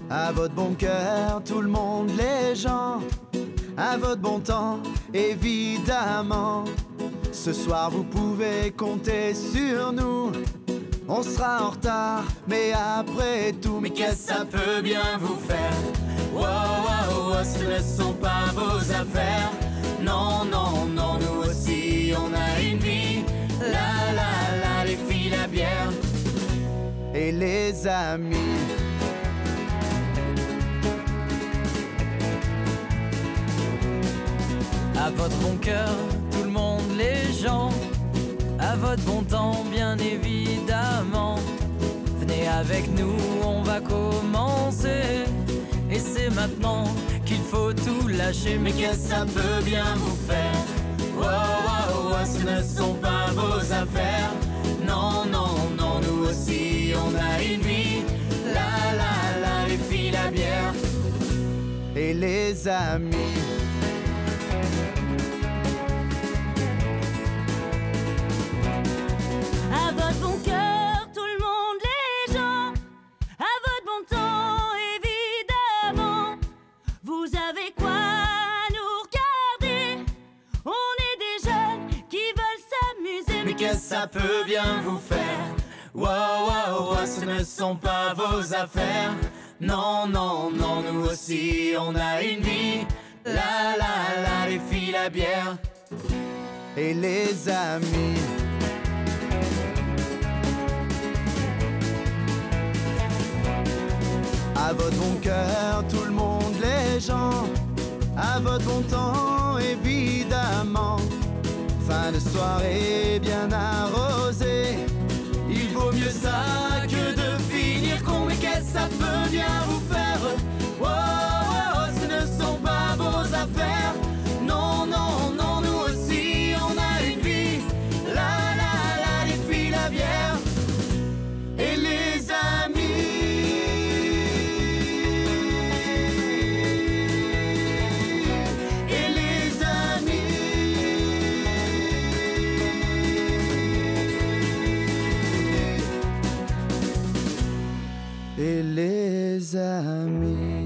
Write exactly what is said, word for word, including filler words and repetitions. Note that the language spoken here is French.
À votre bon cœur, tout le monde, les gens, à votre bon temps, évidemment. Ce soir vous pouvez compter sur nous. On sera en retard, mais après tout, mais qu'est-ce que ça peut bien vous faire? Wow, wow, wow, ce ne sont pas vos affaires. Non, non, non, nous aussi on a une vie. La, la, la, les filles, la bière et les amis. À votre bon cœur, tout le monde, les gens, à votre bon temps, bien évidemment. Venez avec nous, on va commencer. Et c'est maintenant qu'il faut tout lâcher. Mais qu'est-ce que ça peut bien vous faire? Wow, wow, wow, ce ne sont pas vos affaires. Non, non, non, nous aussi on a une vie. La, la, la, les filles, la bière et les amis. À votre bon cœur, tout le monde, les gens, à votre bon temps, évidemment. Vous avez quoi à nous regarder? On est des jeunes qui veulent s'amuser. Mais qu'est-ce que ça peut bien vous faire? Wow, wow, wow, ce ne sont pas vos affaires. Non, non, non, nous aussi on a une vie. La, la, la, les filles, la bière et les amis. À votre bon cœur, tout le monde, les gens, à votre bon temps, évidemment. Fin de soirée bien arrosée, il vaut mieux ça que de finir con. Mais qu'est-ce que ça peut bien vous faire? Oh, oh, oh, ce ne sont pas vos affaires. Non, non, non, nous aussi on a une vie. La, la, la, les filles, la bière et les amis. Et les amis. et les amis.